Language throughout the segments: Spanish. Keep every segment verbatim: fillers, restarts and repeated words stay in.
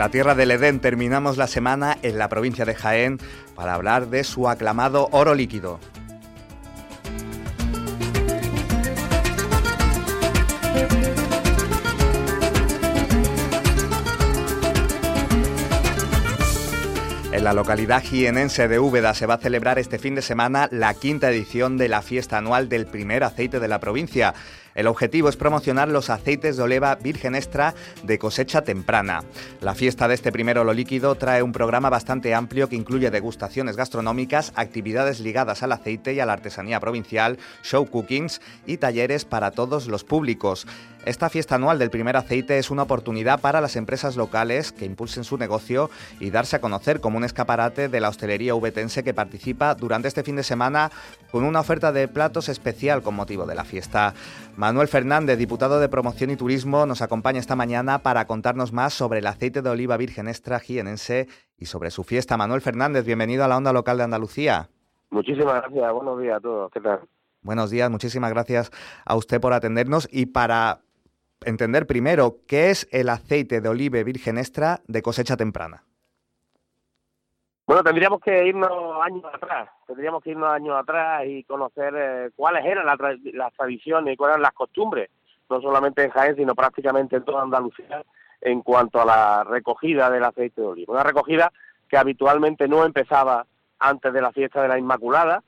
la tierra del Edén terminamos la semana en la provincia de Jaén para hablar de su aclamado oro líquido. En la localidad jienense de Úbeda se va a celebrar este fin de semana la quinta edición de la fiesta anual del primer aceite de la provincia. El objetivo es promocionar los aceites de oliva virgen extra de cosecha temprana. La fiesta de este primer oro líquido trae un programa bastante amplio que incluye degustaciones gastronómicas, actividades ligadas al aceite y a la artesanía provincial, show cookings y talleres para todos los públicos. Esta fiesta anual del primer aceite es una oportunidad para las empresas locales que impulsen su negocio y darse a conocer como un escaparate de la hostelería ubetense que participa durante este fin de semana con una oferta de platos especial con motivo de la fiesta. Manuel Fernández, diputado de Promoción y Turismo, nos acompaña esta mañana para contarnos más sobre el aceite de oliva virgen extra jienense y sobre su fiesta. Manuel Fernández, bienvenido a la Onda Local de Andalucía. Muchísimas gracias, buenos días a todos, ¿qué tal? Buenos días, muchísimas gracias a usted por atendernos y para entender primero qué es el aceite de oliva virgen extra de cosecha temprana. Bueno, tendríamos que irnos años atrás, tendríamos que irnos años atrás y conocer eh, cuáles eran las, tra las tradiciones y cuáles eran las costumbres, no solamente en Jaén, sino prácticamente en toda Andalucía, en cuanto a la recogida del aceite de oliva. Una recogida que habitualmente no empezaba antes de la fiesta de la Inmaculada,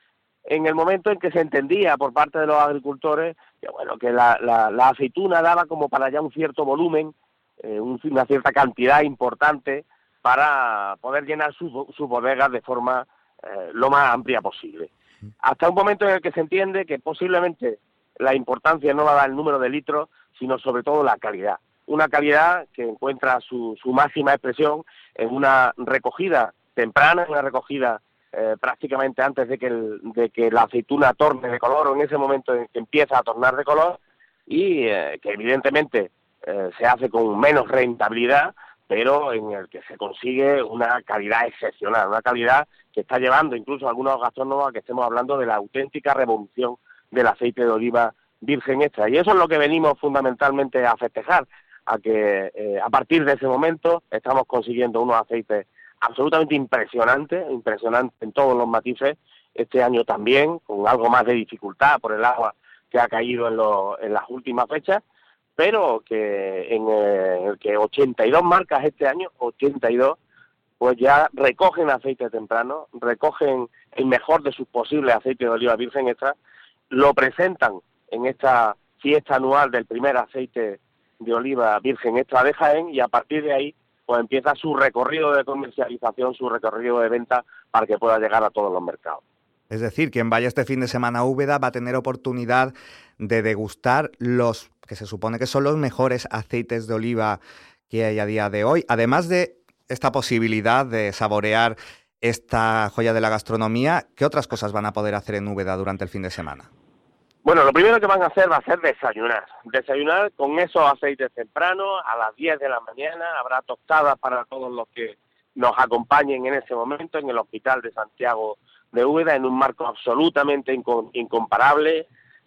en el momento en que se entendía por parte de los agricultores que bueno que la, la, la aceituna daba como para ya un cierto volumen, eh, un, una cierta cantidad importante para poder llenar sus su bodegas de forma eh, lo más amplia posible. Hasta un momento en el que se entiende que posiblemente la importancia no la da el número de litros, sino sobre todo la calidad. Una calidad que encuentra su, su máxima expresión en una recogida temprana, una recogida Eh, prácticamente antes de que, el, de que la aceituna torne de color, o en ese momento en que empieza a tornar de color, y eh, que evidentemente eh, se hace con menos rentabilidad, pero en el que se consigue una calidad excepcional, una calidad que está llevando incluso a algunos gastrónomos a que estemos hablando de la auténtica revolución del aceite de oliva virgen extra. Y eso es lo que venimos fundamentalmente a festejar, a que eh, a partir de ese momento estamos consiguiendo unos aceites absolutamente impresionante, impresionante en todos los matices, este año también, con algo más de dificultad por el agua que ha caído en, lo, en las últimas fechas, pero que en el que ochenta y dos marcas este año, ochenta y dos, pues ya recogen aceite temprano, recogen el mejor de sus posibles aceites de oliva virgen extra, lo presentan en esta fiesta anual del primer aceite de oliva virgen extra de Jaén, y a partir de ahí pues empieza su recorrido de comercialización, su recorrido de venta para que pueda llegar a todos los mercados. Es decir, quien vaya este fin de semana a Úbeda va a tener oportunidad de degustar los que se supone que son los mejores aceites de oliva que hay a día de hoy. Además de esta posibilidad de saborear esta joya de la gastronomía, ¿qué otras cosas van a poder hacer en Úbeda durante el fin de semana? Bueno, lo primero que van a hacer va a ser desayunar. Desayunar con esos aceites tempranos, a las diez de la mañana. Habrá tostadas para todos los que nos acompañen en ese momento en el Hospital de Santiago de Úbeda, en un marco absolutamente incom incomparable.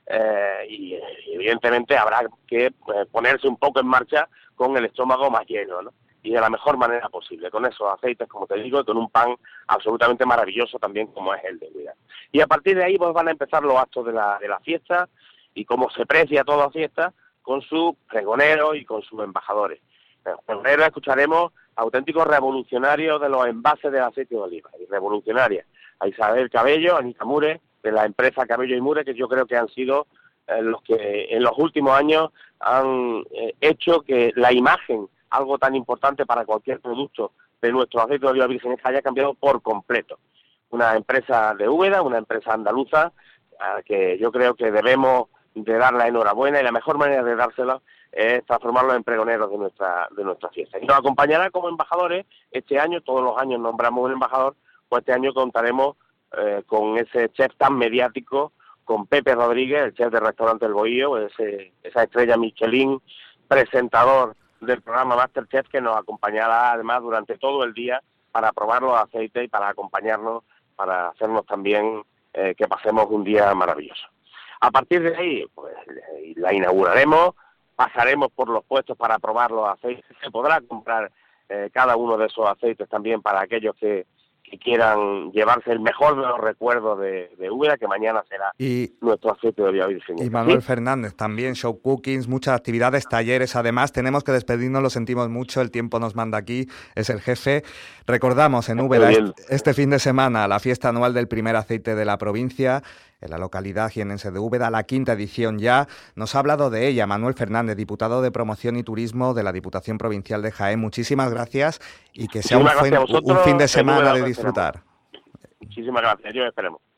Eh, y, y evidentemente habrá que eh, ponerse un poco en marcha con el estómago más lleno, ¿no? Y de la mejor manera posible, con esos aceites, como te digo, y con un pan absolutamente maravilloso también como es el de Úbeda. Y a partir de ahí pues van a empezar los actos de la, de la fiesta, y como se precia toda fiesta, con sus pregoneros y con sus embajadores. En los pregoneros escucharemos auténticos revolucionarios de los envases del aceite de oliva, y revolucionarias, a Isabel Cabello, a Anita Mure, de la empresa Cabello y Mure, que yo creo que han sido eh, los que en los últimos años han eh, hecho que la imagen, algo tan importante para cualquier producto de nuestro aceite de oliva virgen extra, haya cambiado por completo. Una empresa de Úbeda, una empresa andaluza, a que yo creo que debemos de dar la enhorabuena, y la mejor manera de dársela es transformarlos en pregoneros de nuestra de nuestra fiesta. Y nos acompañará como embajadores este año, todos los años nombramos un embajador, pues este año contaremos eh, con ese chef tan mediático, con Pepe Rodríguez, el chef del restaurante El Bohío, ese, esa estrella Michelin, presentador del programa MasterChef, que nos acompañará además durante todo el día para probar los aceites y para acompañarnos, para hacernos también eh, que pasemos un día maravilloso. A partir de ahí, pues la inauguraremos, pasaremos por los puestos para probar los aceites, se podrá comprar eh, cada uno de esos aceites también para aquellos que, que quieran llevarse el mejor de los recuerdos de, de Úbeda, que mañana será y, nuestro aceite de oliva virgen. Y Manuel ¿Sí? Fernández también, show cookings, muchas actividades, talleres. Además, tenemos que despedirnos, lo sentimos mucho, el tiempo nos manda aquí, es el jefe. Recordamos en Úbeda este, este fin de semana la fiesta anual del primer aceite de la provincia, en la localidad jienense de Úbeda, la quinta edición ya. Nos ha hablado de ella Manuel Fernández, diputado de Promoción y Turismo de la Diputación Provincial de Jaén. Muchísimas gracias y que sea un fin, un fin de semana de disfrutar. Muchísimas gracias, yo esperemos.